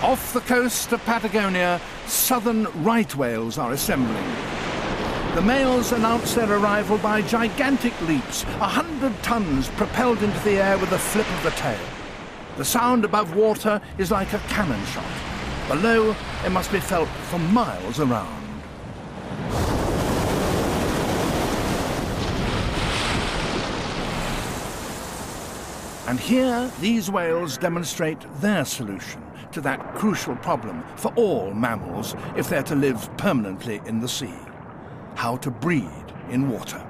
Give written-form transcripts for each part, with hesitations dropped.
Off the coast of Patagonia, southern right whales are assembling. The males announce their arrival by gigantic leaps, 100 tons propelled into the air with a flip of the tail. The sound above water is like a cannon shot. Below, it must be felt for miles around. And here, these whales demonstrate their solution to that crucial problem for all mammals if they're to live permanently in the sea: how to breed in water.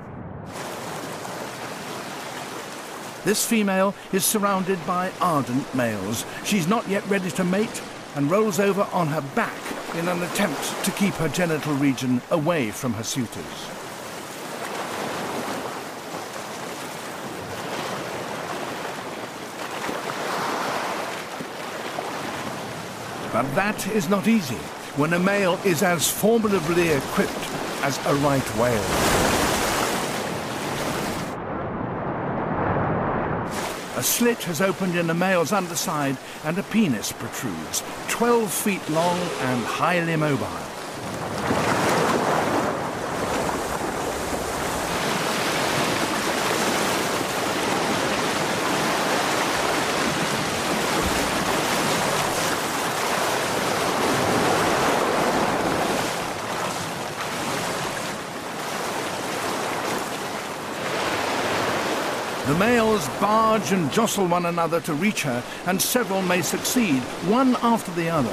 This female is surrounded by ardent males. She's not yet ready to mate and rolls over on her back in an attempt to keep her genital region away from her suitors. But that is not easy when a male is as formidably equipped as a right whale. A slit has opened in the male's underside and a penis protrudes, 12 feet long and highly mobile. The males barge and jostle one another to reach her, and several may succeed, one after the other.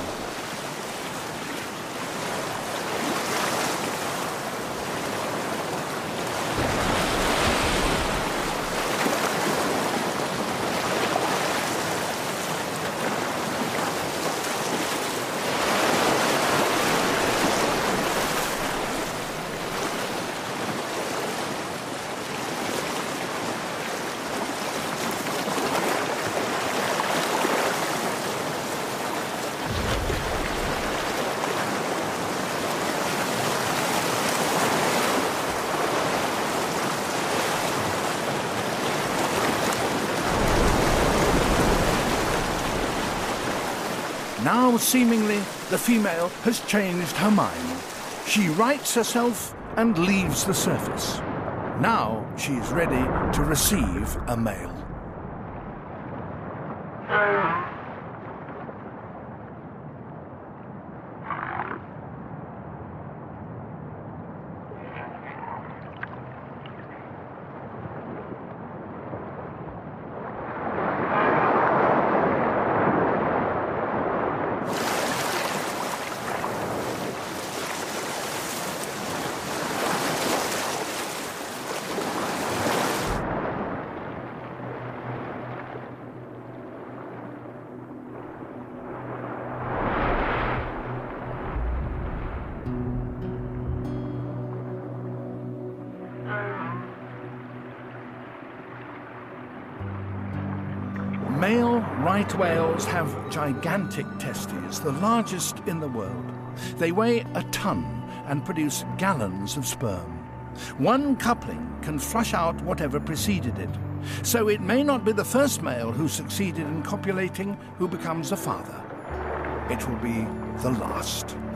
Now, seemingly, the female has changed her mind. She rights herself and leaves the surface. Now she's ready to receive a male. Male right whales have gigantic testes, the largest in the world. They weigh a ton and produce gallons of sperm. One coupling can flush out whatever preceded it, so it may not be the first male who succeeded in copulating who becomes a father. It will be the last.